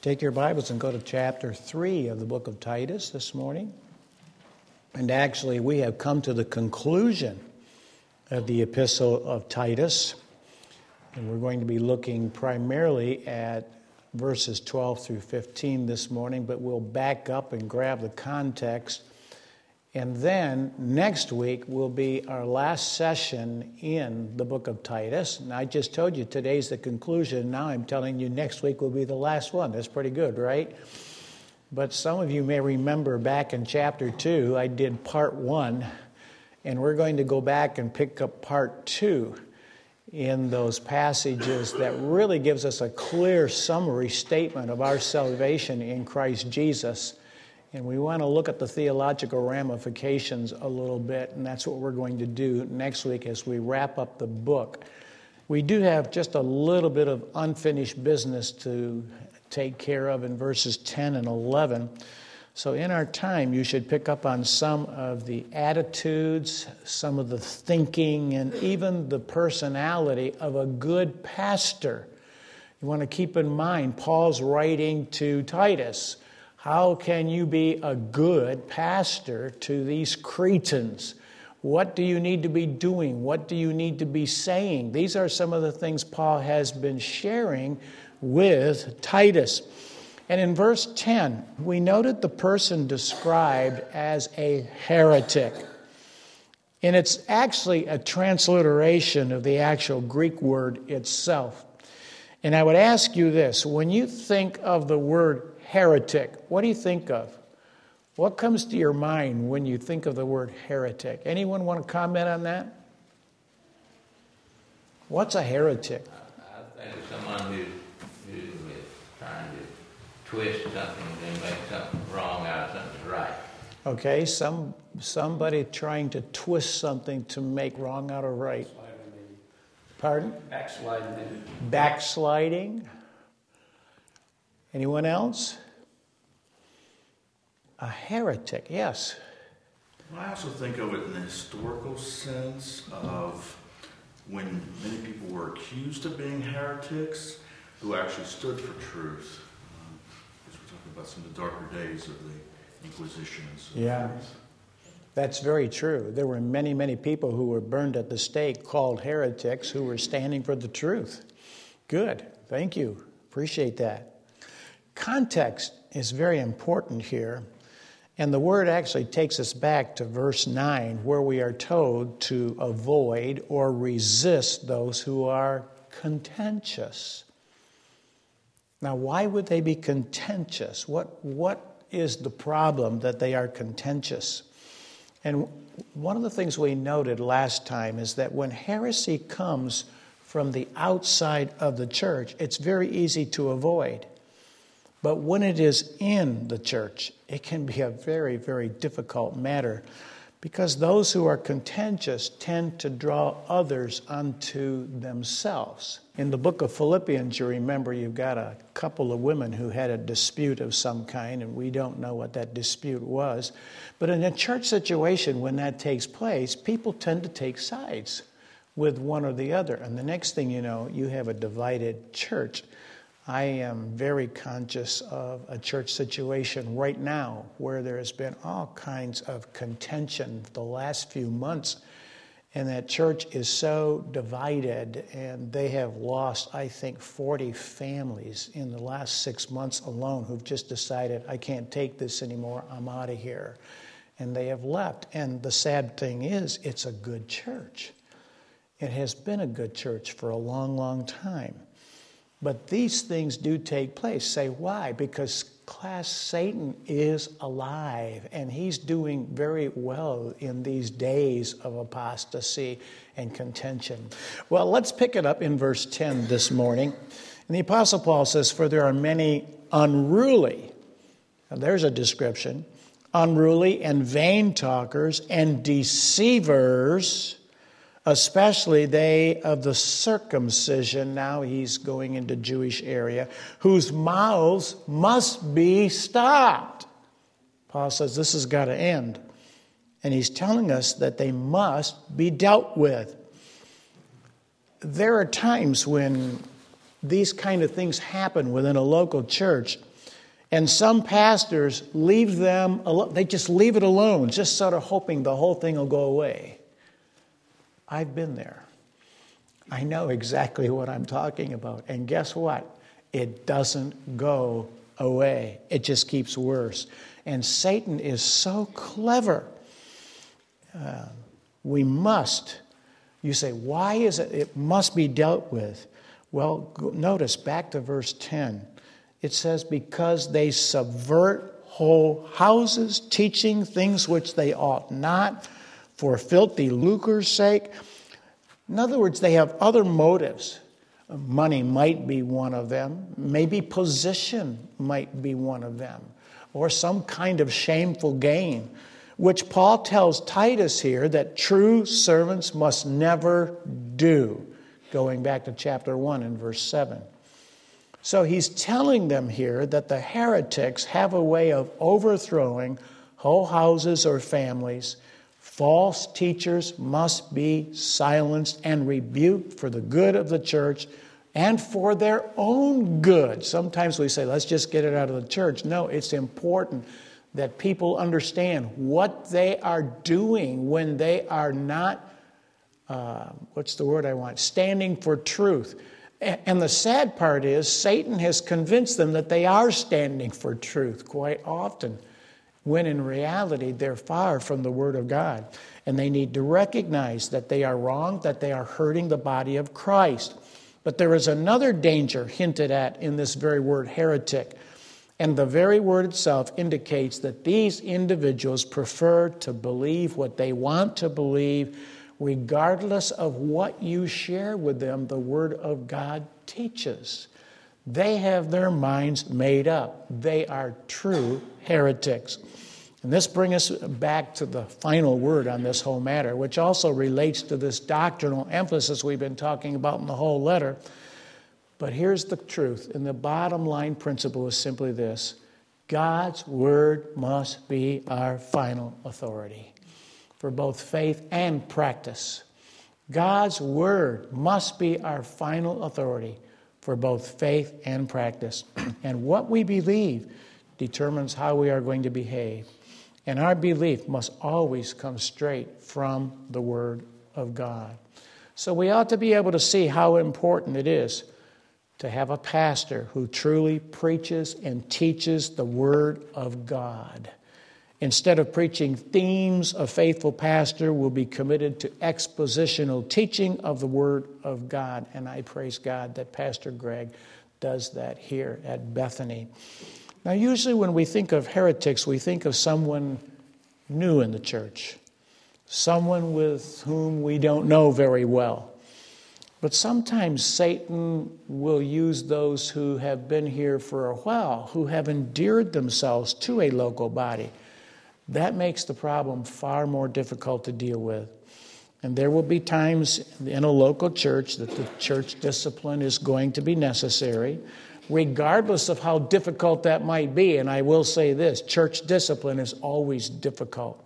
Take your Bibles and go to chapter 3 of the book of Titus this morning. And actually, we have come to the conclusion of the epistle of Titus. And we're going to be looking primarily at verses 12 through 15 this morning, but we'll back up and grab the context. And then next week will be our last session in the book of Titus. And I just told you today's the conclusion. Now I'm telling you next week will be the last one. That's pretty good, right? But some of you may remember back in chapter 2, I did part 1. And we're going to go back and pick up part 2 in those passages that really gives us a clear summary statement of our salvation in Christ Jesus. And we want to look at the theological ramifications a little bit, and that's what we're going to do next week as we wrap up the book. We do have just a little bit of unfinished business to take care of in verses 10 and 11. So in our time, you should pick up on some of the attitudes, some of the thinking, and even the personality of a good pastor. You want to keep in mind, Paul's writing to Titus. How can you be a good pastor to these Cretans? What do you need to be doing? What do you need to be saying? These are some of the things Paul has been sharing with Titus. And in verse 10, we noted the person described as a heretic. And it's actually a transliteration of the actual Greek word itself. And I would ask you this, when you think of the word heretic, what do you think of? What comes to your mind when you think of the word heretic? Anyone want to comment on that? What's a heretic? I think of someone who is trying to twist something and make something wrong out of something right. Okay, somebody trying to twist something to make wrong out of right. Pardon? Backsliding. Anyone else? A heretic, yes. I also think of it in the historical sense of when many people were accused of being heretics who actually stood for truth. Because we're talking about some of the darker days of the Inquisition and so forth. That's very true. There were many, many people who were burned at the stake called heretics who were standing for the truth. Good. Thank you. Appreciate that. Context is very important here. And the word actually takes us back to verse 9, where we are told to avoid or resist those who are contentious. Now, why would they be contentious? What is the problem that they are contentious? And one of the things we noted last time is that when heresy comes from the outside of the church, it's very easy to avoid. But when it is in the church, it can be a very, very difficult matter because those who are contentious tend to draw others unto themselves. In the book of Philippians, you remember you've got a couple of women who had a dispute of some kind, and we don't know what that dispute was. But in a church situation, when that takes place, people tend to take sides with one or the other. And the next thing you know, you have a divided church. I am very conscious of a church situation right now where there has been all kinds of contention the last few months, and that church is so divided, and they have lost, I think, 40 families in the last 6 months alone who've just decided, I can't take this anymore, I'm out of here. And they have left. And the sad thing is, it's a good church. It has been a good church for a long, long time. But these things do take place. Say why? Because class Satan is alive, and he's doing very well in these days of apostasy and contention. Well, let's pick it up in verse 10 this morning. And the Apostle Paul says, for there are many unruly, now there's a description, unruly and vain talkers and deceivers, especially they of the circumcision, now he's going into Jewish area, whose mouths must be stopped. Paul says this has got to end. And he's telling us that they must be dealt with. There are times when these kind of things happen within a local church, And some pastors leave them alone. They just leave it alone, just sort of hoping the whole thing will go away. I've been there. I know exactly what I'm talking about. And guess what? It doesn't go away. It just keeps worse. And Satan is so clever. We must. You say, why is it? It must be dealt with. Well, notice back to verse 10. It says, because they subvert whole houses, teaching things which they ought not, for filthy lucre's sake. In other words, they have other motives. Money might be one of them. Maybe position might be one of them. Or some kind of shameful gain, which Paul tells Titus here that true servants must never do. Going back to chapter 1 and verse 7. So he's telling them here that the heretics have a way of overthrowing whole houses or families. False teachers must be silenced and rebuked for the good of the church and for their own good. Sometimes we say, let's just get it out of the church. No, it's important that people understand what they are doing when they are not, standing for truth. And the sad part is Satan has convinced them that they are standing for truth quite often, when in reality they're far from the Word of God. And they need to recognize that they are wrong, that they are hurting the body of Christ. But there is another danger hinted at in this very word heretic. And the very word itself indicates that these individuals prefer to believe what they want to believe, regardless of what you share with them, the Word of God teaches. They have their minds made up. They are true heretics. And this brings us back to the final word on this whole matter, which also relates to this doctrinal emphasis we've been talking about in the whole letter. But here's the truth, and the bottom line principle is simply this: God's Word must be our final authority for both faith and practice. God's Word must be our final authority for both faith and practice. And what we believe determines how we are going to behave. And our belief must always come straight from the Word of God. So we ought to be able to see how important it is to have a pastor who truly preaches and teaches the Word of God. Instead of preaching themes, a faithful pastor will be committed to expositional teaching of the Word of God. And I praise God that Pastor Greg does that here at Bethany. Now, usually when we think of heretics, we think of someone new in the church, someone with whom we don't know very well. But sometimes Satan will use those who have been here for a while, who have endeared themselves to a local body. That makes the problem far more difficult to deal with. And there will be times in a local church that the church discipline is going to be necessary, regardless of how difficult that might be. And I will say this, church discipline is always difficult.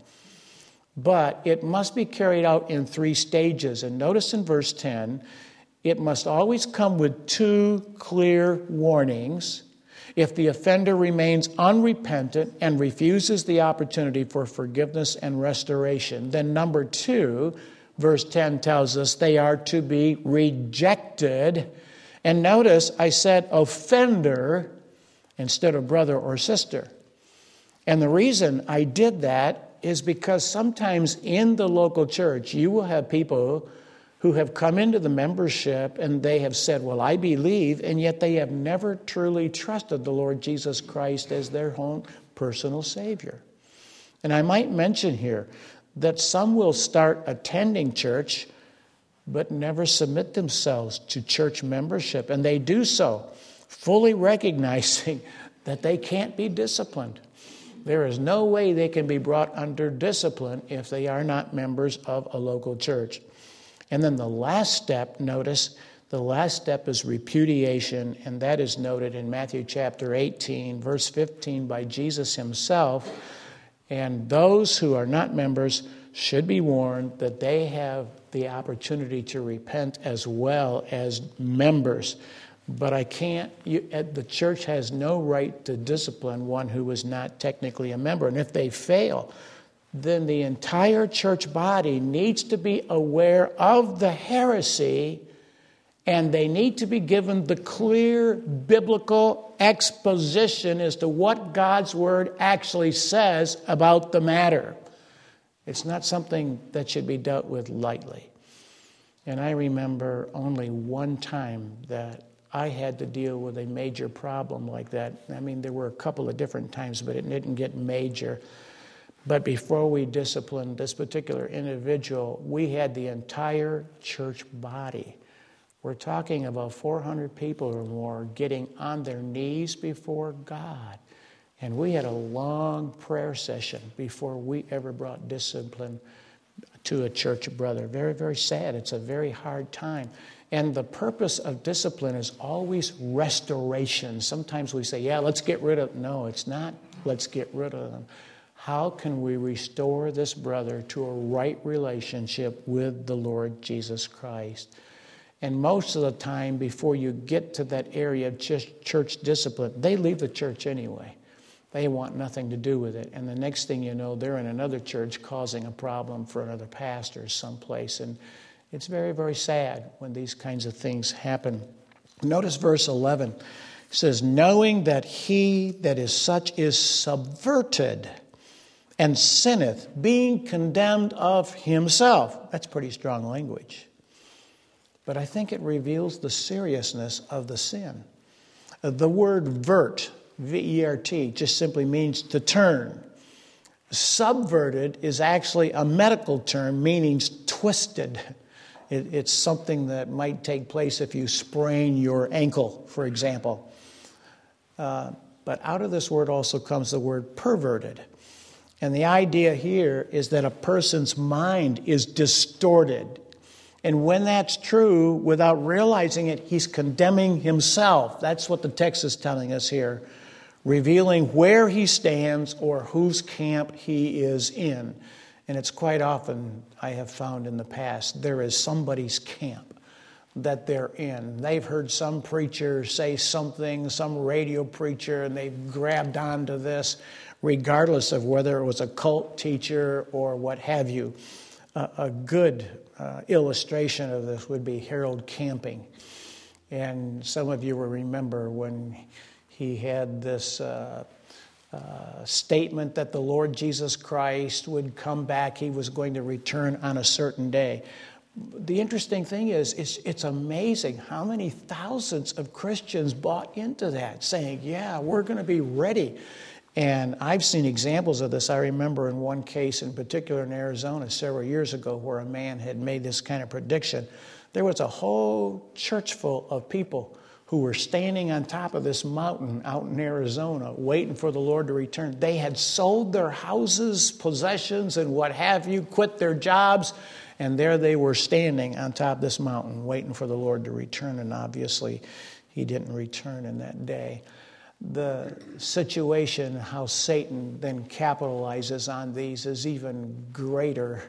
But it must be carried out in 3 stages. And notice in verse 10, it must always come with 2 clear warnings. If the offender remains unrepentant and refuses the opportunity for forgiveness and restoration, then number 2, verse 10 tells us they are to be rejected. And notice I said offender instead of brother or sister. And the reason I did that is because sometimes in the local church you will have people who have come into the membership and they have said, well, I believe, and yet they have never truly trusted the Lord Jesus Christ as their own personal Savior. And I might mention here that some will start attending church but never submit themselves to church membership. And they do so fully recognizing that they can't be disciplined. There is no way they can be brought under discipline if they are not members of a local church. And then the last step, notice, the last step is repudiation, and that is noted in Matthew chapter 18, verse 15 by Jesus himself. And those who are not members should be warned that they have the opportunity to repent as well as members. But the church has no right to discipline one who is not technically a member. And if they fail, then the entire church body needs to be aware of the heresy, and they need to be given the clear biblical exposition as to what God's Word actually says about the matter. It's not something that should be dealt with lightly. And I remember only one time that I had to deal with a major problem like that. I mean, there were a couple of different times, but it didn't get major. But before we disciplined this particular individual, we had the entire church body. We're talking about 400 people or more getting on their knees before God. And we had a long prayer session before we ever brought discipline to a church brother. Very, very sad. It's a very hard time. And the purpose of discipline is always restoration. Sometimes we say, yeah, let's get rid of them. No, it's not let's get rid of them. How can we restore this brother to a right relationship with the Lord Jesus Christ? And most of the time, before you get to that area of church discipline, they leave the church anyway. They want nothing to do with it. And the next thing you know, they're in another church causing a problem for another pastor someplace. And it's very, very sad when these kinds of things happen. Notice verse 11. It says, knowing that he that is such is subverted and sinneth, being condemned of himself. That's pretty strong language. But I think it reveals the seriousness of the sin. The word vert, V-E-R-T, just simply means to turn. Subverted is actually a medical term meaning twisted. It's something that might take place if you sprain your ankle, for example. But out of this word also comes the word perverted. And the idea here is that a person's mind is distorted. And when that's true, without realizing it, he's condemning himself. That's what the text is telling us here, revealing where he stands or whose camp he is in. And it's quite often, I have found in the past, there is somebody's camp that they're in. They've heard some preacher say something, some radio preacher, and they've grabbed onto this, regardless of whether it was a cult teacher or what have you. A good illustration of this would be Harold Camping. And some of you will remember when he had this statement that the Lord Jesus Christ would come back. He was going to return on a certain day. The interesting thing is, it's amazing how many thousands of Christians bought into that, saying, yeah, we're going to be ready. And I've seen examples of this. I remember in one case in particular in Arizona several years ago where a man had made this kind of prediction. There was a whole church full of people who were standing on top of this mountain out in Arizona waiting for the Lord to return. They had sold their houses, possessions, and what have you, quit their jobs, and there they were standing on top of this mountain waiting for the Lord to return, and obviously he didn't return in that day. The situation, how Satan then capitalizes on these, is even greater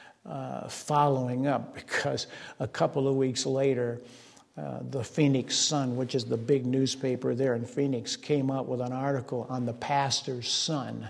following up, because a couple of weeks later, the Phoenix Sun, which is the big newspaper there in Phoenix, came out with an article on the pastor's son.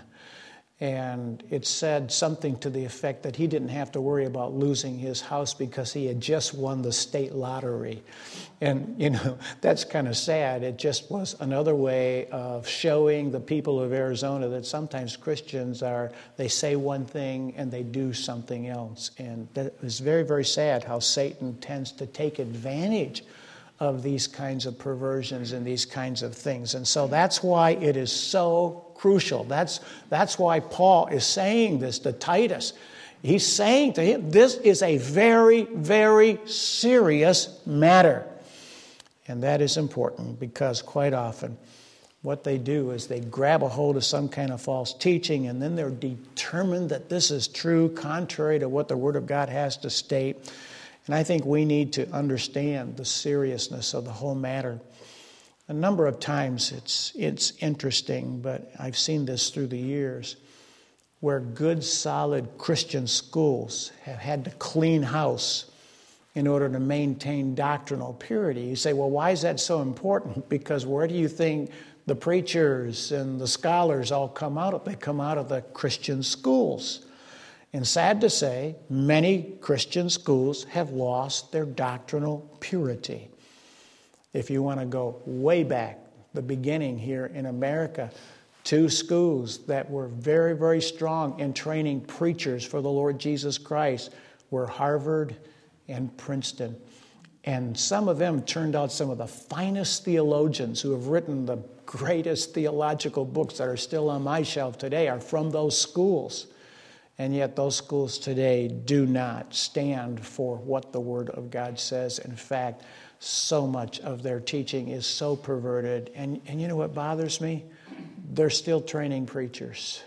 And it said something to the effect that he didn't have to worry about losing his house because he had just won the state lottery. And, you know, that's kind of sad. It just was another way of showing the people of Arizona that sometimes Christians they say one thing and they do something else. And that is very, very sad how Satan tends to take advantage of these kinds of perversions and these kinds of things. And so that's why it is so crucial. That's why Paul is saying this to Titus. He's saying to him, this is a very, very serious matter. And that is important because quite often what they do is they grab a hold of some kind of false teaching and then they're determined that this is true, contrary to what the Word of God has to state. And I think we need to understand the seriousness of the whole matter. A number of times it's interesting, but I've seen this through the years, where good, solid Christian schools have had to clean house in order to maintain doctrinal purity. You say, well, why is that so important? Because where do you think the preachers and the scholars all come out of? They come out of the Christian schools. And sad to say, many Christian schools have lost their doctrinal purity. If you want to go way back, the beginning here in America, 2 schools that were very, very strong in training preachers for the Lord Jesus Christ were Harvard and Princeton. And some of them turned out some of the finest theologians who have written the greatest theological books that are still on my shelf today are from those schools. And yet those schools today do not stand for what the Word of God says. In fact, so much of their teaching is so perverted. And you know what bothers me? They're still training preachers.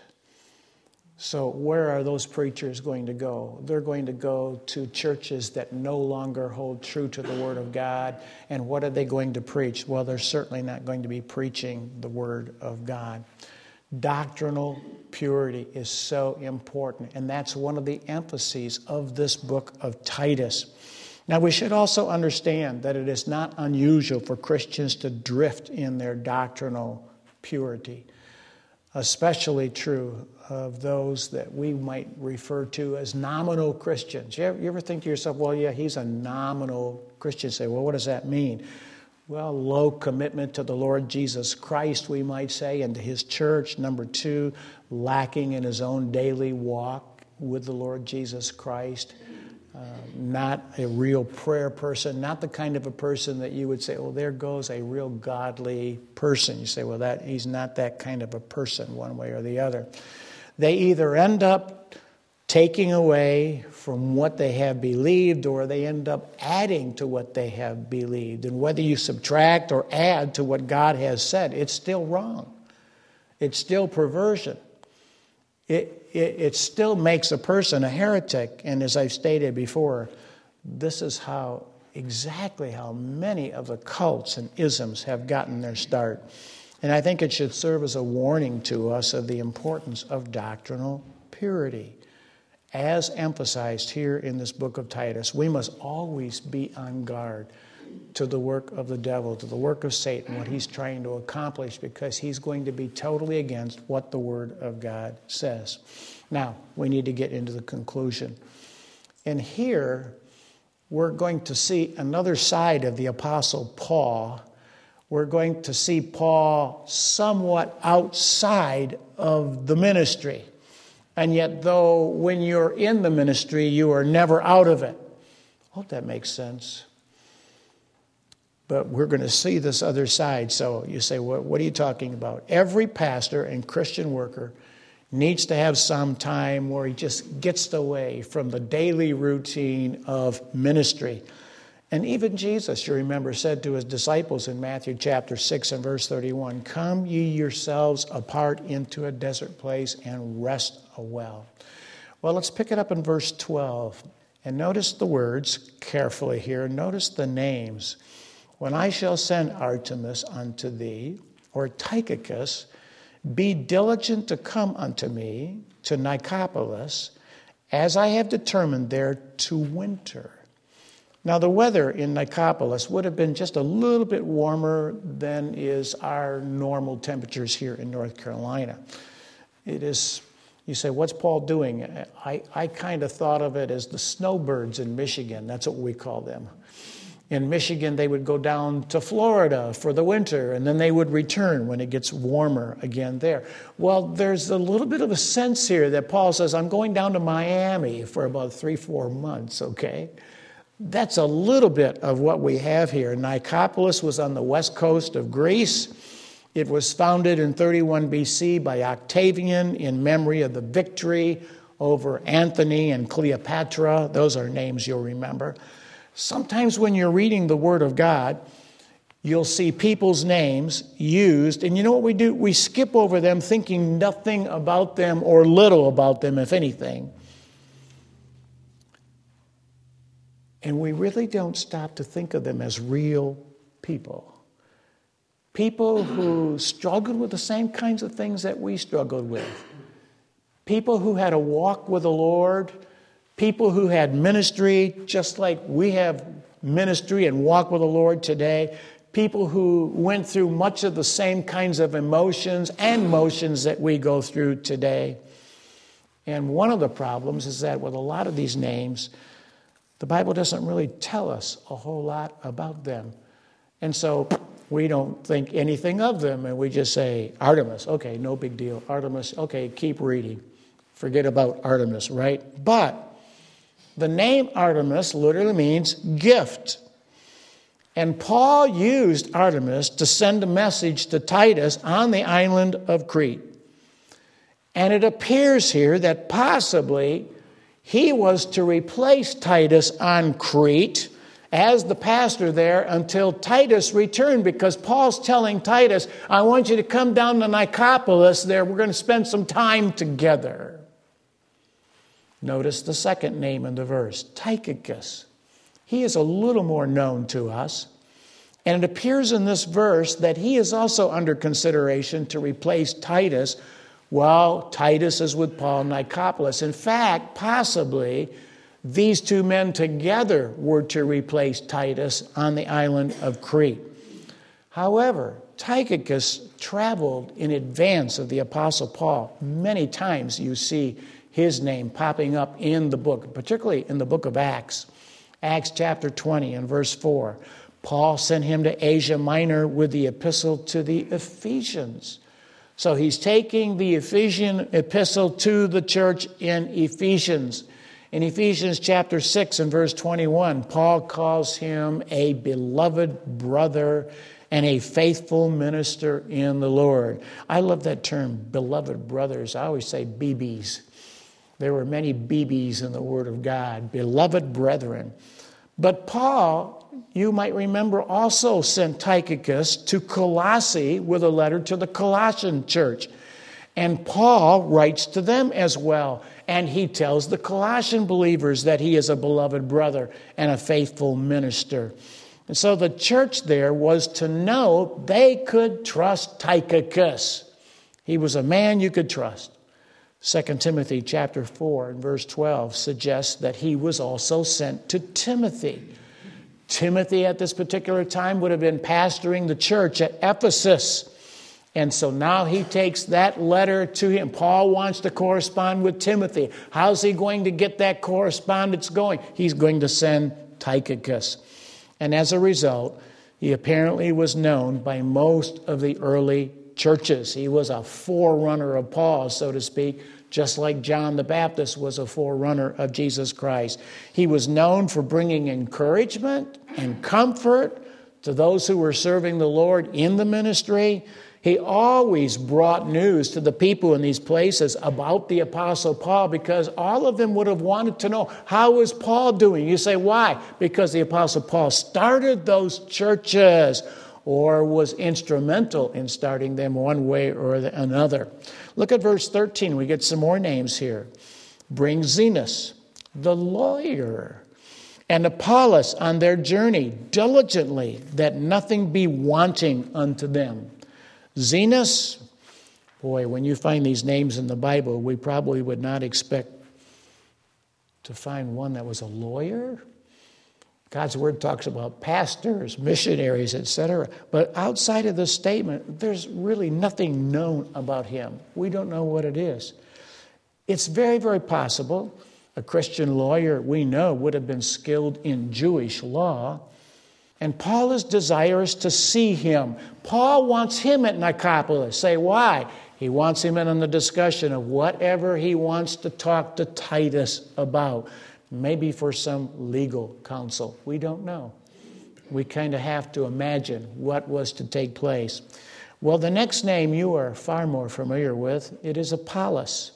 So where are those preachers going to go? They're going to go to churches that no longer hold true to the Word of God. And what are they going to preach? Well, they're certainly not going to be preaching the Word of God. Doctrinal purity is so important, and that's one of the emphases of this book of Titus. Now, we should also understand that it is not unusual for Christians to drift in their doctrinal purity. Especially true of those that we might refer to as nominal Christians. You ever think to yourself, well, yeah, he's a nominal Christian. Say, well, what does that mean? Well, low commitment to the Lord Jesus Christ, we might say, and to His church. Number 2, lacking in his own daily walk with the Lord Jesus Christ. Not a real prayer person, not the kind of a person that you would say, oh, there goes a real godly person. You say, well, he's not that kind of a person one way or the other. They either end up taking away from what they have believed or they end up adding to what they have believed. And whether you subtract or add to what God has said, it's still wrong. It's still perversion. It still makes a person a heretic. And as I've stated before, this is exactly how many of the cults and isms have gotten their start. And I think it should serve as a warning to us of the importance of doctrinal purity. As emphasized here in this book of Titus, we must always be on guard to the work of the devil, to the work of Satan, what he's trying to accomplish, because he's going to be totally against what the Word of God says. Now, we need to get into the conclusion. And here, we're going to see another side of the Apostle Paul. We're going to see Paul somewhat outside of the ministry. And yet, though, when you're in the ministry, you are never out of it. I hope that makes sense. But we're going to see this other side. So you say, what are you talking about? Every pastor and Christian worker needs to have some time where he just gets away from the daily routine of ministry. And even Jesus, you remember, said to his disciples in Matthew chapter 6 and verse 31, "Come ye yourselves apart into a desert place and rest a while." Well, let's pick it up in verse 12. And notice the words carefully here. Notice the names. "When I shall send Artemas unto thee, or Tychicus, be diligent to come unto me to Nicopolis, as I have determined there to winter." Now, the weather in Nicopolis would have been just a little bit warmer than is our normal temperatures here in North Carolina. It is, you say, what's Paul doing? I kind of thought of it as the snowbirds in Michigan. That's what we call them. In Michigan, they would go down to Florida for the winter, and then they would return when it gets warmer again there. Well, there's a little bit of a sense here that Paul says, I'm going down to Miami for about 3-4 months, okay? That's a little bit of what we have here. Nicopolis was on the west coast of Greece. It was founded in 31 BC by Octavian in memory of the victory over Antony and Cleopatra. Those are names you'll remember. Sometimes when you're reading the Word of God, you'll see people's names used, and you know what we do? We skip over them thinking nothing about them or little about them, if anything. And we really don't stop to think of them as real people. People who struggled with the same kinds of things that we struggled with. People who had a walk with the Lord people who had ministry just like we have ministry and walk with the Lord today, people who went through much of the same kinds of emotions and motions that we go through today. And one of the problems is that with a lot of these names, the Bible doesn't really tell us a whole lot about them. And so we don't think anything of them, and we just say, Artemis, okay, no big deal. Artemis, okay, keep reading. Forget about Artemis, right? But the name Artemis literally means gift. And Paul used Artemis to send a message to Titus on the island of Crete. And it appears here that possibly he was to replace Titus on Crete as the pastor there until Titus returned, because Paul's telling Titus, I want you to come down to Nicopolis there. We're going to spend some time together. Notice the second name in the verse, Tychicus. He is a little more known to us. And it appears in this verse that he is also under consideration to replace Titus while Titus is with Paul in Nicopolis. In fact, possibly these two men together were to replace Titus on the island of Crete. However, Tychicus traveled in advance of the Apostle Paul. Many times you see his name popping up in the book, particularly in the book of Acts. Acts chapter 20 and verse 4. Paul sent him to Asia Minor with the epistle to the Ephesians. So he's taking the Ephesian epistle to the church in Ephesians. In Ephesians chapter 6 and verse 21, Paul calls him a beloved brother and a faithful minister in the Lord. I love that term, beloved brothers. I always say BBs. There were many BBs in the Word of God, beloved brethren. But Paul, you might remember, also sent Tychicus to Colossae with a letter to the Colossian church. And Paul writes to them as well. And he tells the Colossian believers that he is a beloved brother and a faithful minister. And so the church there was to know they could trust Tychicus. He was a man you could trust. 2 Timothy chapter 4 and verse 12 suggests that he was also sent to Timothy. Timothy at this particular time would have been pastoring the church at Ephesus. And so now he takes that letter to him. Paul wants to correspond with Timothy. How's he going to get that correspondence going? He's going to send Tychicus. And as a result, he apparently was known by most of the early churches. He was a forerunner of Paul, so to speak, just like John the Baptist was a forerunner of Jesus Christ. He was known for bringing encouragement and comfort to those who were serving the Lord in the ministry. He always brought news to the people in these places about the Apostle Paul, because all of them would have wanted to know, how is Paul doing? You say, why? Because the Apostle Paul started those churches or was instrumental in starting them one way or another. Look at verse 13. We get some more names here. Bring Zenas, the lawyer, and Apollos on their journey diligently, that nothing be wanting unto them. Zenas, boy, when you find these names in the Bible, we probably would not expect to find one that was a lawyer. God's Word talks about pastors, missionaries, etc. But outside of this statement, there's really nothing known about him. We don't know what it is. It's very, very possible a Christian lawyer we know would have been skilled in Jewish law. And Paul is desirous to see him. Paul wants him at Nicopolis. Say, why? He wants him in on the discussion of whatever he wants to talk to Titus about. Maybe for some legal counsel. We don't know. We kind of have to imagine what was to take place. Well, the next name you are far more familiar with. It is Apollos.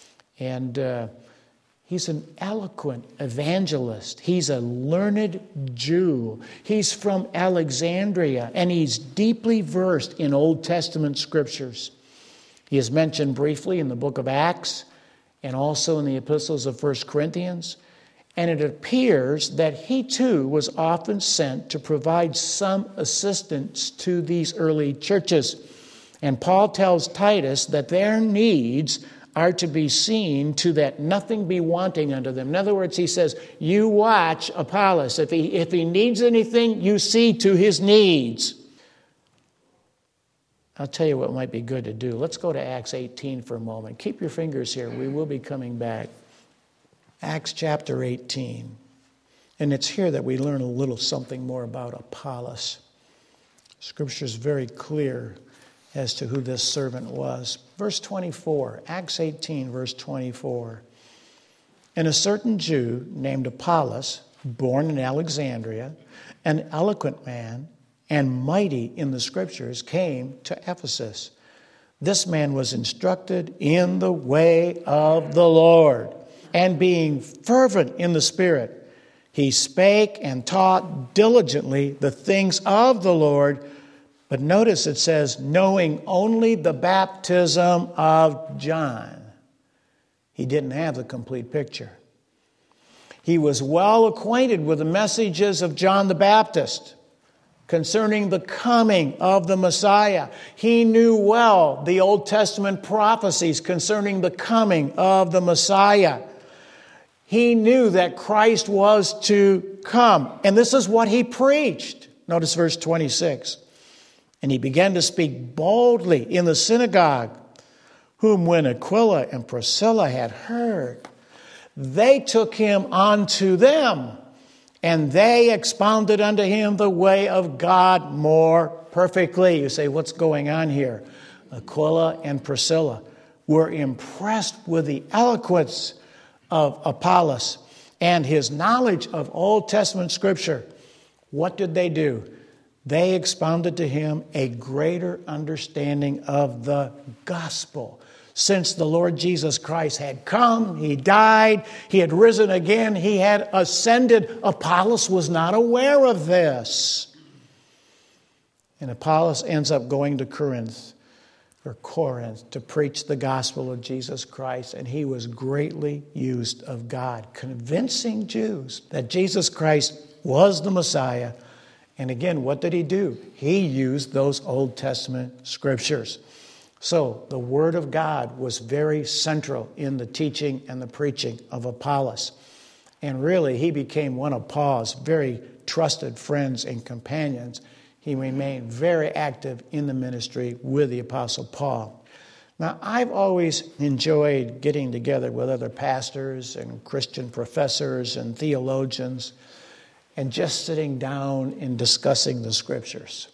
And he's an eloquent evangelist. He's a learned Jew. He's from Alexandria, and he's deeply versed in Old Testament scriptures. He is mentioned briefly in the book of Acts and also in the epistles of 1 Corinthians. And it appears that he too was often sent to provide some assistance to these early churches. And Paul tells Titus that their needs are to be seen to that nothing be wanting unto them. In other words, he says, you watch Apollos. If he needs anything, you see to his needs. I'll tell you what might be good to do. Let's go to Acts 18 for a moment. Keep your fingers here. We will be coming back. Acts chapter 18. And it's here that we learn a little something more about Apollos. Scripture is very clear as to who this servant was. Verse 24, Acts 18, verse 24. And a certain Jew named Apollos, born in Alexandria, an eloquent man and mighty in the Scriptures, came to Ephesus. This man was instructed in the way of the Lord, and being fervent in the Spirit, he spake and taught diligently the things of the Lord. But notice it says, knowing only the baptism of John. He didn't have the complete picture. He was well acquainted with the messages of John the Baptist concerning the coming of the Messiah. He knew well the Old Testament prophecies concerning the coming of the Messiah. He knew that Christ was to come. And this is what he preached. Notice verse 26. And he began to speak boldly in the synagogue, whom when Aquila and Priscilla had heard, they took him unto them, and they expounded unto him the way of God more perfectly. You say, what's going on here? Aquila and Priscilla were impressed with the eloquence of Apollos and his knowledge of Old Testament Scripture. What did they do? They expounded to him a greater understanding of the gospel. Since the Lord Jesus Christ had come, he died, he had risen again, he had ascended. Apollos was not aware of this. And Apollos ends up going to Corinth to preach the gospel of Jesus Christ, and he was greatly used of God, convincing Jews that Jesus Christ was the Messiah. And again, what did he do? He used those Old Testament Scriptures. So the Word of God was very central in the teaching and the preaching of Apollos. And really, he became one of Paul's very trusted friends and companions. He remained very active in the ministry with the Apostle Paul. Now, I've always enjoyed getting together with other pastors and Christian professors and theologians and just sitting down and discussing the Scriptures.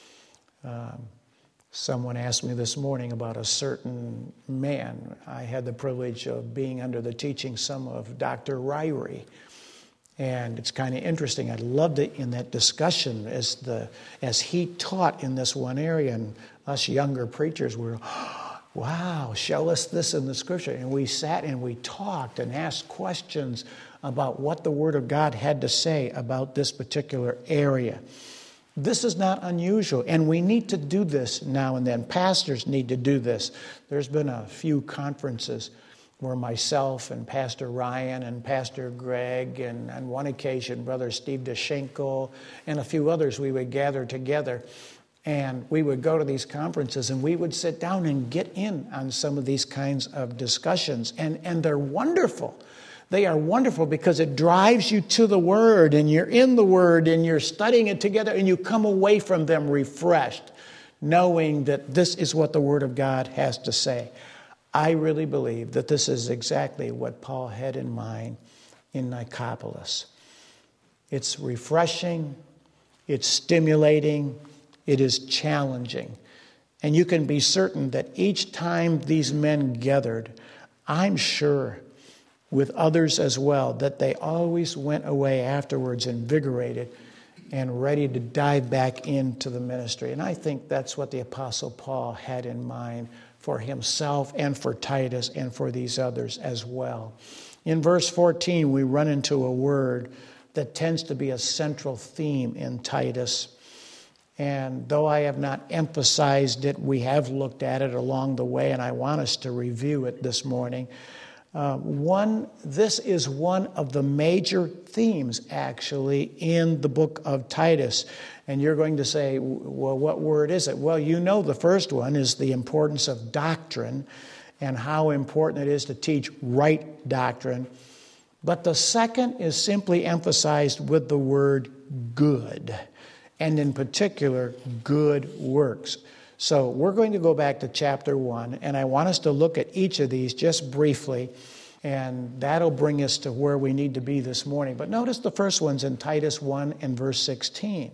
Someone asked me this morning about a certain man. I had the privilege of being under the teaching some of Dr. Ryrie. And it's kind of interesting. I loved it in that discussion as he taught in this one area. And us younger preachers were, wow, show us this in the Scripture. And we sat and we talked and asked questions about what the Word of God had to say about this particular area. This is not unusual, and we need to do this now and then. Pastors need to do this. There's been a few conferences where myself and Pastor Ryan and Pastor Greg and on one occasion Brother Steve DeShenko and a few others, we would gather together and we would go to these conferences and we would sit down and get in on some of these kinds of discussions. And they're wonderful. They are wonderful because it drives you to the Word, and you're in the Word, and you're studying it together, and you come away from them refreshed, knowing that this is what the Word of God has to say. I really believe that this is exactly what Paul had in mind in Nicopolis. It's refreshing, it's stimulating, it is challenging. And you can be certain that each time these men gathered, I'm sure with others as well, that they always went away afterwards invigorated and ready to dive back into the ministry. And I think that's what the Apostle Paul had in mind for himself and for Titus and for these others as well. In verse 14, we run into a word that tends to be a central theme in Titus. And though I have not emphasized it, we have looked at it along the way, and I want us to review it this morning. This is one of the major themes, actually, in the book of Titus. And you're going to say, well, what word is it? Well, you know the first one is the importance of doctrine. and how important it is to teach right doctrine. But the second is simply emphasized with the word good, and in particular, good works. So we're going to go back to chapter 1, and I want us to look at each of these just briefly, and that'll bring us to where we need to be this morning. But notice the first one's in Titus 1 and verse 16.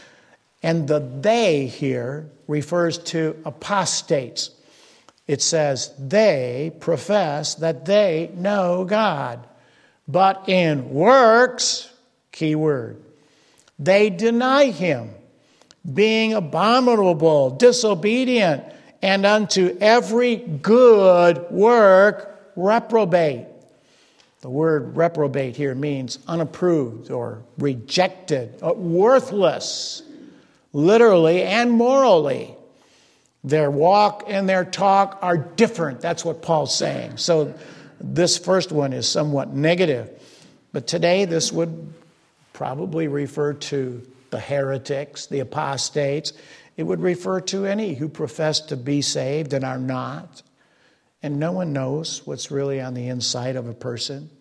And the they here refers to apostates. It says, they profess that they know God, but in works, key word, they deny him, being abominable, disobedient, and unto every good work reprobate. The word reprobate here means unapproved or rejected, worthless, literally and morally. Their walk and their talk are different. That's what Paul's saying. So this first one is somewhat negative. But today this would probably refer to the heretics, the apostates. It would refer to any who profess to be saved and are not. And no one knows what's really on the inside of a person.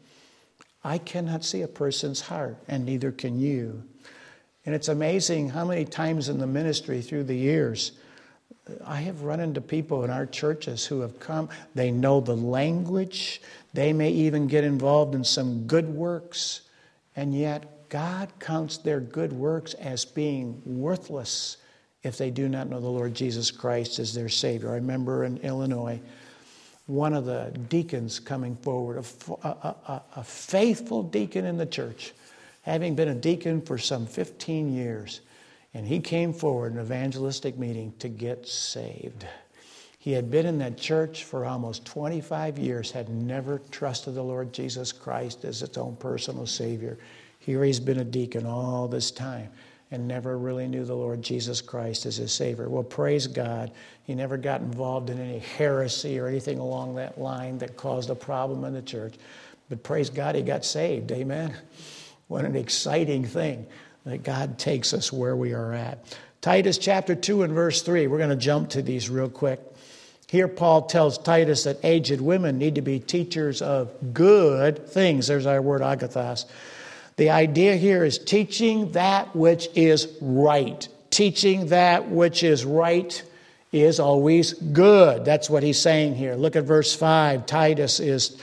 I cannot see a person's heart, and neither can you. And it's amazing how many times in the ministry through the years, I have run into people in our churches who have come. They know the language. They may even get involved in some good works. And yet, God counts their good works as being worthless if they do not know the Lord Jesus Christ as their Savior. I remember in Illinois, one of the deacons coming forward, a faithful deacon in the church, having been a deacon for some 15 years. And he came forward in an evangelistic meeting to get saved. He had been in that church for almost 25 years, had never trusted the Lord Jesus Christ as its own personal Savior. Here he's been a deacon all this time and never really knew the Lord Jesus Christ as his Savior. Well, praise God, he never got involved in any heresy or anything along that line that caused a problem in the church. But praise God, he got saved. Amen. What an exciting thing that God takes us where we are at. Titus chapter 2 and verse 3. We're going to jump to these real quick. Here Paul tells Titus that aged women need to be teachers of good things. There's our word agathos. The idea here is teaching that which is right. Teaching that which is right is always good. That's what he's saying here. Look at verse 5. Titus is,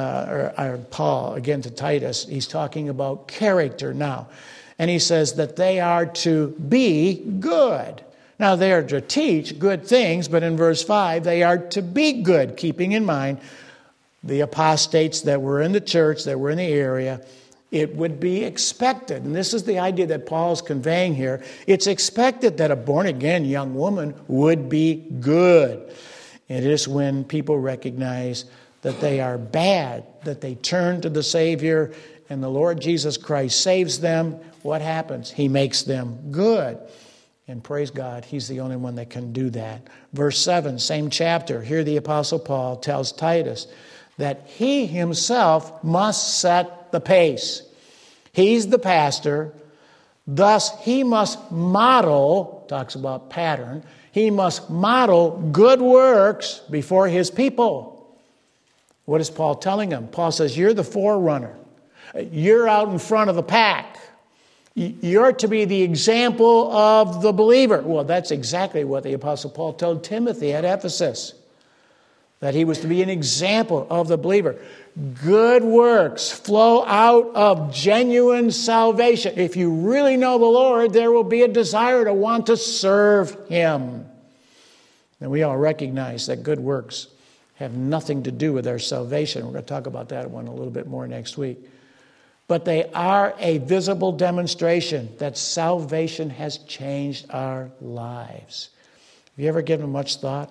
Paul, again to Titus, he's talking about character now. And he says that they are to be good. Now, they are to teach good things, but in verse 5, they are to be good, keeping in mind the apostates that were in the church, that were in the area. It would be expected, and this is the idea that Paul's conveying here, it's expected that a born-again young woman would be good. It is when people recognize that they are bad, that they turn to the Savior, and the Lord Jesus Christ saves them. What happens? He makes them good. And praise God, he's the only one that can do that. Verse 7, same chapter. Here the Apostle Paul tells Titus that he himself must set the pace. He's the pastor. Thus, he must model, talks about pattern, he must model good works before his people. What is Paul telling them? Paul says, you're the forerunner. You're out in front of the pack. You're to be the example of the believer. Well, that's exactly what the Apostle Paul told Timothy at Ephesus, that he was to be an example of the believer. Good works flow out of genuine salvation. If you really know the Lord, there will be a desire to want to serve him. And we all recognize that good works have nothing to do with our salvation. We're going to talk about that one a little bit more next week. But they are a visible demonstration that salvation has changed our lives. Have you ever given much thought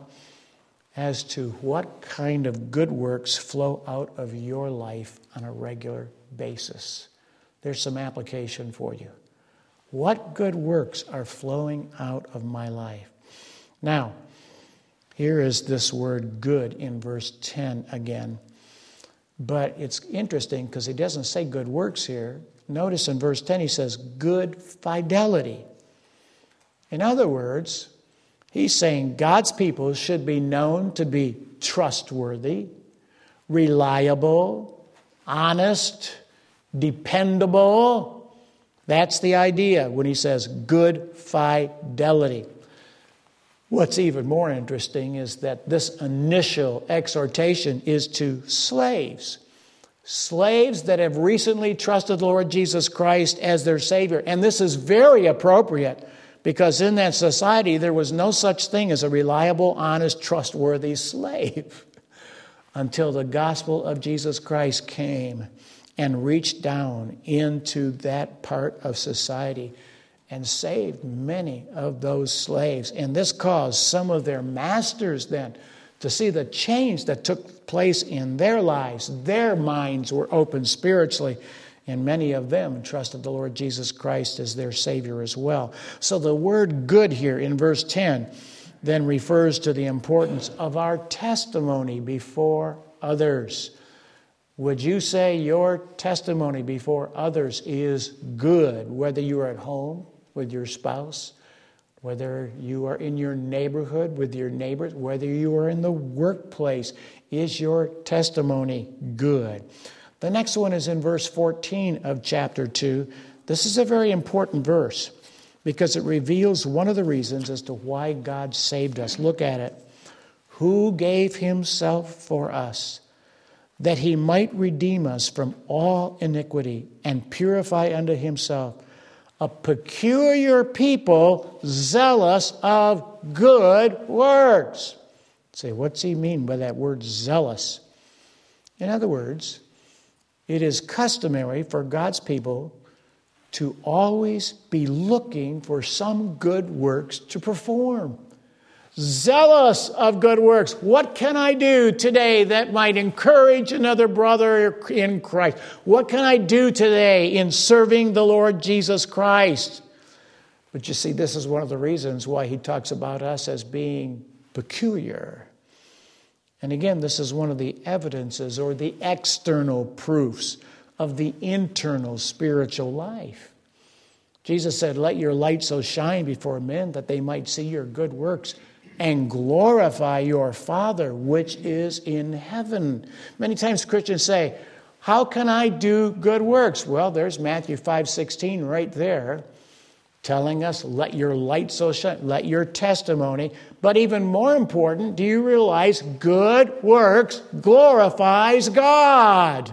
as to what kind of good works flow out of your life on a regular basis? There's some application for you. What good works are flowing out of my life? Now, here is this word good in verse 10 again. But it's interesting because he doesn't say good works here. Notice in verse 10 he says good fidelity. In other words, he's saying God's people should be known to be trustworthy, reliable, honest, dependable. That's the idea when he says good fidelity. What's even more interesting is that this initial exhortation is to slaves. Slaves that have recently trusted the Lord Jesus Christ as their Savior. And this is very appropriate because in that society there was no such thing as a reliable, honest, trustworthy slave until the gospel of Jesus Christ came and reached down into that part of society and saved many of those slaves. And this caused some of their masters then to see the change that took place in their lives. Their minds were opened spiritually, and many of them trusted the Lord Jesus Christ as their Savior as well. So the word good here in verse 10 then refers to the importance of our testimony before others. Would you say your testimony before others is good, whether you are at home with your spouse, whether you are in your neighborhood with your neighbors, whether you are in the workplace? Is your testimony good? The next one is in verse 14 of chapter 2. This is a very important verse because it reveals one of the reasons as to why God saved us. Look at it. Who gave himself for us, that he might redeem us from all iniquity and purify unto himself a peculiar people, zealous of good works. Say, what's he mean by that word zealous? In other words, it is customary for God's people to always be looking for some good works to perform. Zealous of good works. What can I do today that might encourage another brother in Christ? What can I do today in serving the Lord Jesus Christ? But you see, this is one of the reasons why he talks about us as being peculiar. And again, this is one of the evidences or the external proofs of the internal spiritual life. Jesus said, let your light so shine before men that they might see your good works and glorify your Father which is in heaven. Many times Christians say, how can I do good works? Well, there's Matthew 5:16 right there telling us, let your light so shine, let your testimony. But even more important, do you realize good works glorifies God?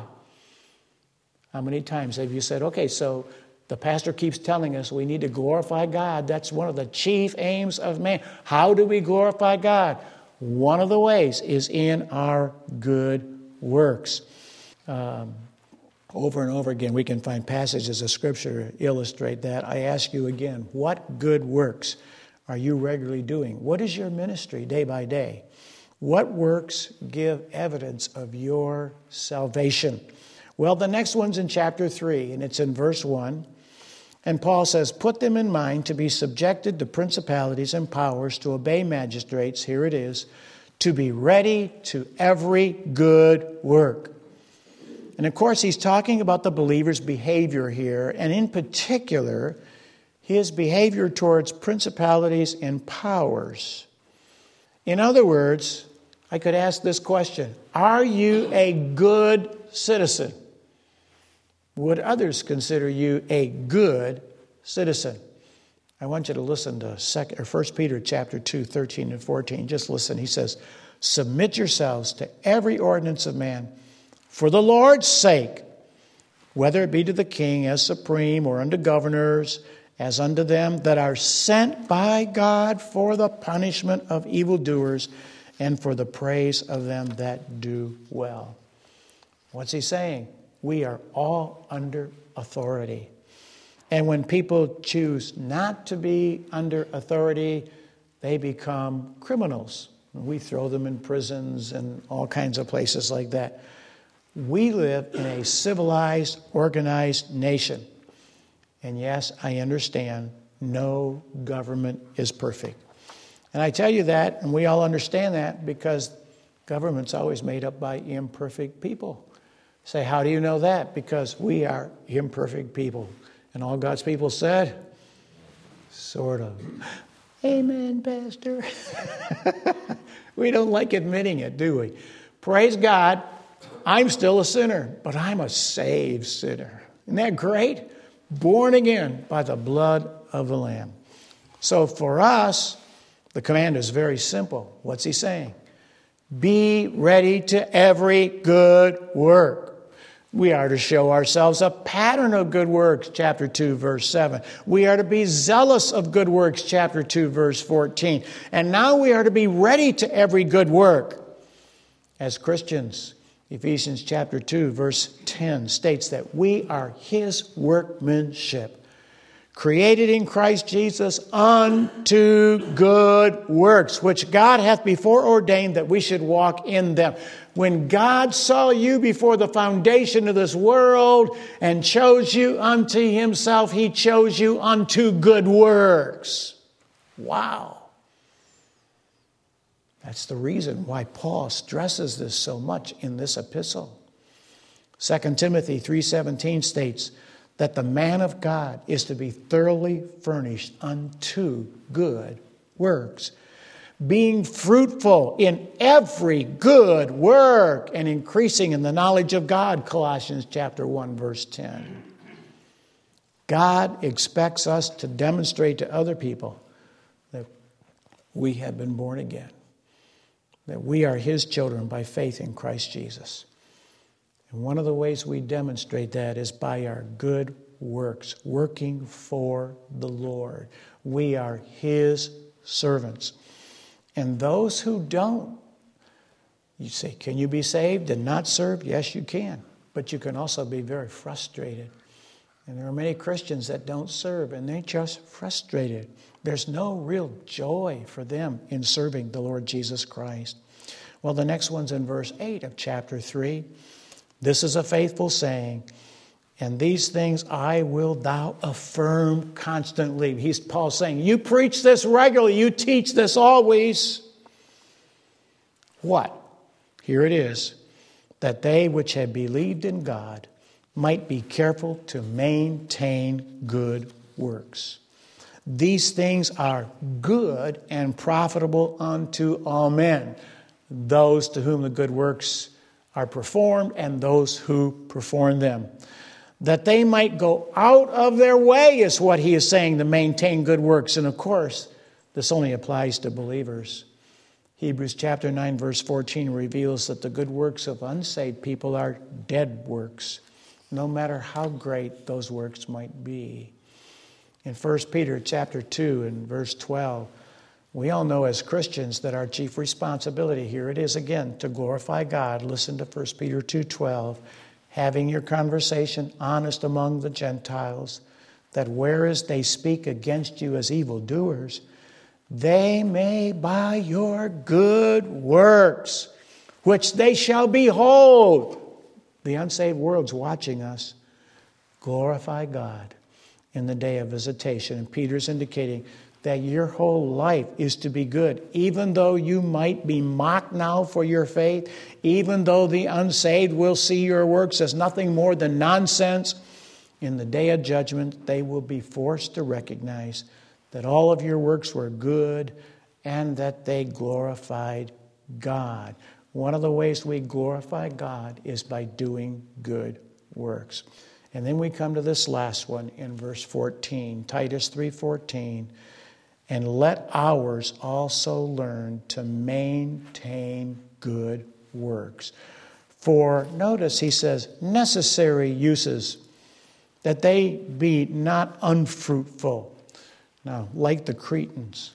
How many times have you said, okay, so the pastor keeps telling us we need to glorify God. That's one of the chief aims of man. How do we glorify God? One of the ways is in our good works. Over and over again, we can find passages of Scripture that illustrate that. I ask you again, what good works are you regularly doing? What is your ministry day by day? What works give evidence of your salvation? Well, the next one's in chapter 3, and it's in verse 1. And Paul says, put them in mind to be subjected to principalities and powers, to obey magistrates, here it is, to be ready to every good work. And of course, he's talking about the believer's behavior here, and in particular, his behavior towards principalities and powers. In other words, I could ask this question, are you a good citizen? Would others consider you a good citizen? I want you to listen to 1 Peter chapter 2, 13 and 14. Just listen. He says, submit yourselves to every ordinance of man for the Lord's sake, whether it be to the king as supreme or unto governors, as unto them that are sent by God for the punishment of evildoers and for the praise of them that do well. What's he saying? We are all under authority. And when people choose not to be under authority, they become criminals. We throw them in prisons and all kinds of places like that. We live in a civilized, organized nation. And yes, I understand no government is perfect. And I tell you that, and we all understand that, because government's always made up by imperfect people. Say, how do you know that? Because we are imperfect people. And all God's people said, sort of. Amen, Pastor. We don't like admitting it, do we? Praise God, I'm still a sinner, but I'm a saved sinner. Isn't that great? Born again by the blood of the Lamb. So for us, the command is very simple. What's he saying? Be ready to every good work. We are to show ourselves a pattern of good works, chapter 2, verse 7. We are to be zealous of good works, chapter 2, verse 14. And now we are to be ready to every good work. As Christians, Ephesians chapter 2, verse 10 states that we are his workmanship, created in Christ Jesus unto good works, which God hath before ordained that we should walk in them. When God saw you before the foundation of this world and chose you unto himself, he chose you unto good works. Wow. That's the reason why Paul stresses this so much in this epistle. 2 Timothy 3:17 states that the man of God is to be thoroughly furnished unto good works, being fruitful in every good work and increasing in the knowledge of God, Colossians chapter 1, verse 10. God expects us to demonstrate to other people that we have been born again, that we are his children by faith in Christ Jesus. And one of the ways we demonstrate that is by our good works, working for the Lord. We are his servants. And those who don't, you say, can you be saved and not serve? Yes, you can. But you can also be very frustrated. And there are many Christians that don't serve, and they're just frustrated. There's no real joy for them in serving the Lord Jesus Christ. Well, the next one's in verse 8 of chapter 3. This is a faithful saying, and these things I will thou affirm constantly. Paul's saying, you preach this regularly, you teach this always. What? Here it is. That they which have believed in God might be careful to maintain good works. These things are good and profitable unto all men, those to whom the good works are performed and those who perform them. That they might go out of their way is what he is saying, to maintain good works. And of course, this only applies to believers. Hebrews chapter 9 verse 14 reveals that the good works of unsaved people are dead works, no matter how great those works might be. In 1 Peter chapter 2 and verse 12, we all know as Christians that our chief responsibility, here it is again, to glorify God. Listen to 1 Peter 2:12. Having your conversation honest among the Gentiles, that whereas they speak against you as evildoers, they may by your good works, which they shall behold, the unsaved world's watching us, glorify God in the day of visitation. And Peter's indicating that your whole life is to be good, even though you might be mocked now for your faith, even though the unsaved will see your works as nothing more than nonsense. In the day of judgment, they will be forced to recognize that all of your works were good and that they glorified God. One of the ways we glorify God is by doing good works. And then we come to this last one in verse 14, Titus 3:14. And let ours also learn to maintain good works. For, notice he says, necessary uses, that they be not unfruitful. Now, like the Cretans,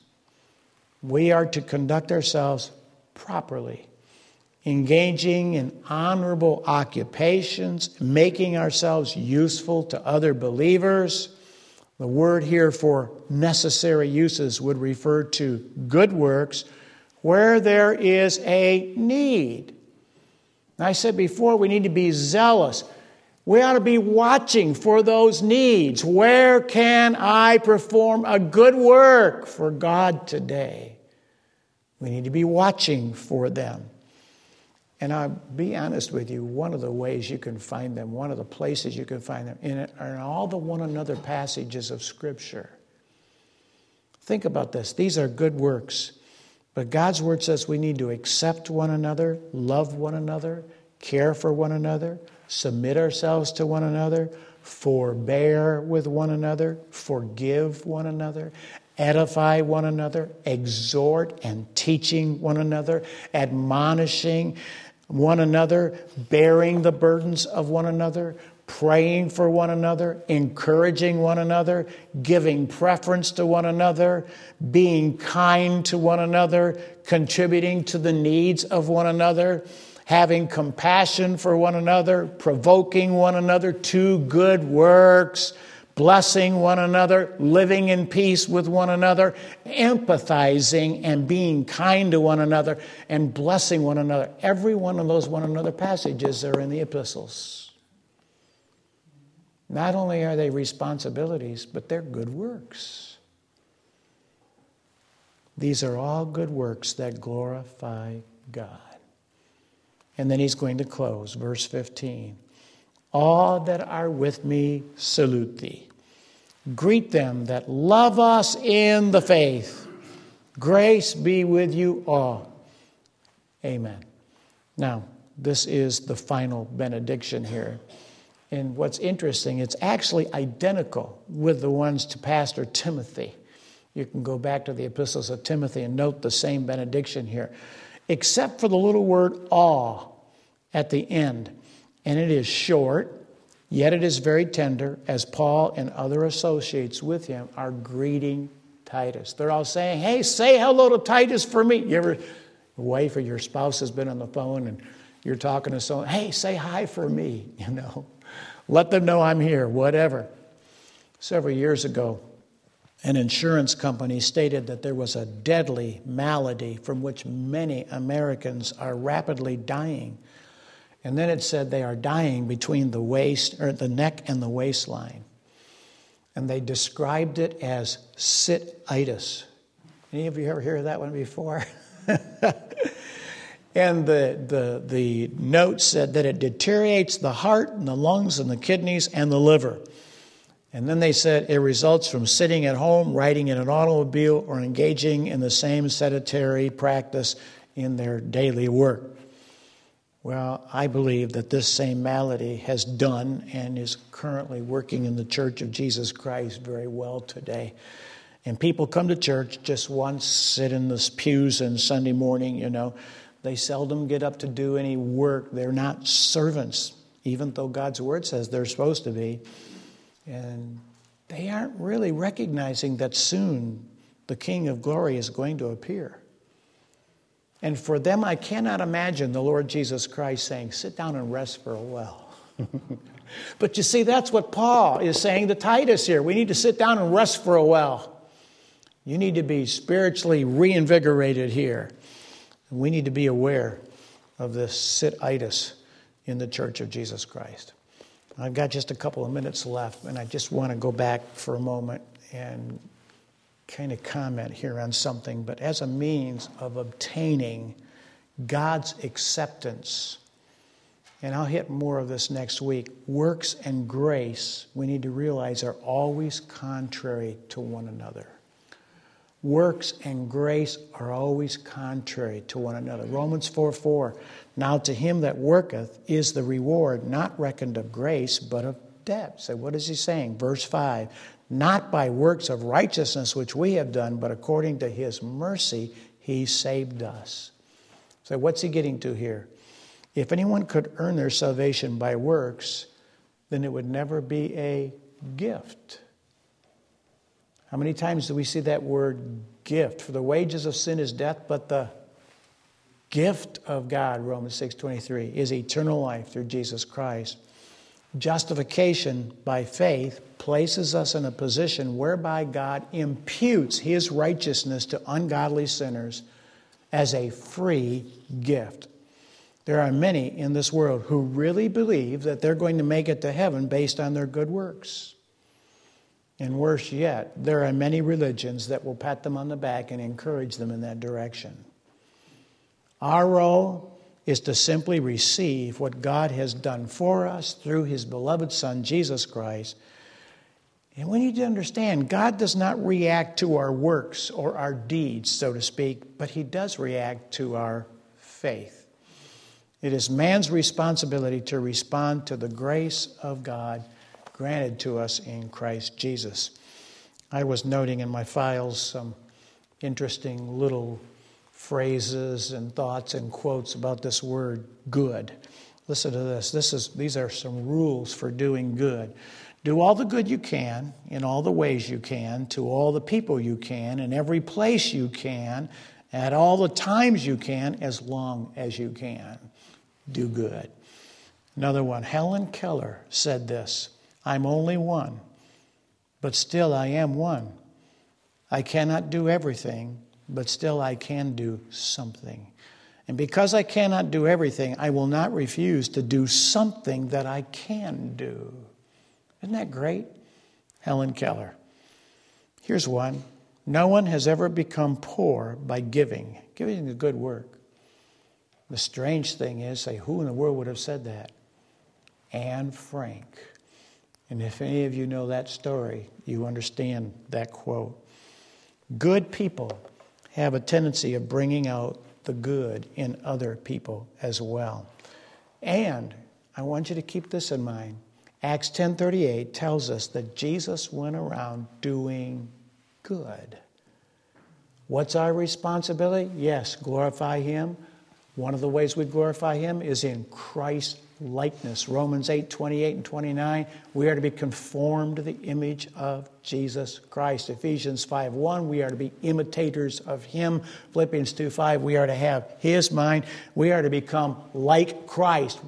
we are to conduct ourselves properly, engaging in honorable occupations, making ourselves useful to other believers. The word here for necessary uses would refer to good works where there is a need. Now, I said before, we need to be zealous. We ought to be watching for those needs. Where can I perform a good work for God today? We need to be watching for them. And I'll be honest with you, one of the ways you can find them, one of the places you can find them, are in all the one another passages of Scripture. Think about this. These are good works But God's word says we need to accept one another, love one another, care for one another, submit ourselves to one another, forbear with one another, forgive one another, edify one another, exhort and teaching one another, admonishing one another, bearing the burdens of one another, praying for one another, encouraging one another, giving preference to one another, being kind to one another, contributing to the needs of one another, having compassion for one another, provoking one another to good works, blessing one another, living in peace with one another, empathizing and being kind to one another, and blessing one another. Every one of those one another passages are in the epistles. Not only are they responsibilities, but they're good works. These are all good works that glorify God. And then he's going to close, verse 15. All that are with me salute thee. Greet them that love us in the faith. Grace be with you all. Amen. Now, this is the final benediction here. And what's interesting, it's actually identical with the ones to Pastor Timothy. You can go back to the epistles of Timothy and note the same benediction here, except for the little word all at the end. And it is short, yet it is very tender, as Paul and other associates with him are greeting Titus. They're all saying, hey, say hello to Titus for me. Your wife or your spouse has been on the phone and you're talking to someone, hey, say hi for me, Let them know I'm here, whatever. Several years ago, an insurance company stated that there was a deadly malady from which many Americans are rapidly dying. And then it said they are dying between the waist or the neck and the waistline. And they described it as sit-itis. Any of you ever heard of that one before? And the note said that it deteriorates the heart and the lungs and the kidneys and the liver. And then they said it results from sitting at home, riding in an automobile, or engaging in the same sedentary practice in their daily work. Well, I believe that this same malady has done and is currently working in the Church of Jesus Christ very well today. And people come to church just once, sit in the pews on Sunday morning, They seldom get up to do any work. They're not servants, even though God's word says they're supposed to be. And they aren't really recognizing that soon the King of Glory is going to appear. And for them, I cannot imagine the Lord Jesus Christ saying, sit down and rest for a while. But you see, that's what Paul is saying to Titus here. We need to sit down and rest for a while. You need to be spiritually reinvigorated here. We need to be aware of this sit-itis in the Church of Jesus Christ. I've got just a couple of minutes left, and I just want to go back for a moment and kind of comment here on something. But as a means of obtaining God's acceptance, and I'll hit more of this next week, works and grace, we need to realize, are always contrary to one another. Works and grace are always contrary to one another. Romans 4:4. Now to him that worketh is the reward not reckoned of grace, but of debt. So what is he saying? Verse 5. Not by works of righteousness which we have done, but according to his mercy he saved us. So what's he getting to here? If anyone could earn their salvation by works, then it would never be a gift. How many times do we see that word gift? For the wages of sin is death, but the gift of God, Romans 6:23, is eternal life through Jesus Christ. Justification by faith places us in a position whereby God imputes his righteousness to ungodly sinners as a free gift. There are many in this world who really believe that they're going to make it to heaven based on their good works. And worse yet, there are many religions that will pat them on the back and encourage them in that direction. Our role is to simply receive what God has done for us through his beloved Son, Jesus Christ, And we need to understand, God does not react to our works or our deeds, so to speak, but He does react to our faith. It is man's responsibility to respond to the grace of God granted to us in Christ Jesus. I was noting in my files some interesting little phrases and thoughts and quotes about this word good. Listen to this. These are some rules for doing good. Do all the good you can, in all the ways you can, to all the people you can, in every place you can, at all the times you can, as long as you can. Do good. Another one, Helen Keller said this, I'm only one, but still I am one. I cannot do everything, but still I can do something. And because I cannot do everything, I will not refuse to do something that I can do. Isn't that great? Helen Keller. Here's one. No one has ever become poor by giving. Giving is good work. The strange thing is, say, who in the world would have said that? Anne Frank. And if any of you know that story, you understand that quote. Good people have a tendency of bringing out the good in other people as well. And I want you to keep this in mind. Acts 10:38 tells us that Jesus went around doing good. What's our responsibility? Yes, glorify Him. One of the ways we glorify Him is in Christ's likeness. Romans 8:28 and 29, we are to be conformed to the image of Jesus Christ. Ephesians 5:1, we are to be imitators of Him. Philippians 2:5, we are to have His mind. We are to become like Christ,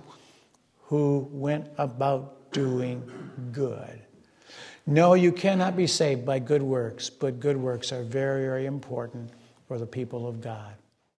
who went about doing good. No, you cannot be saved by good works, but good works are very, very important for the people of God.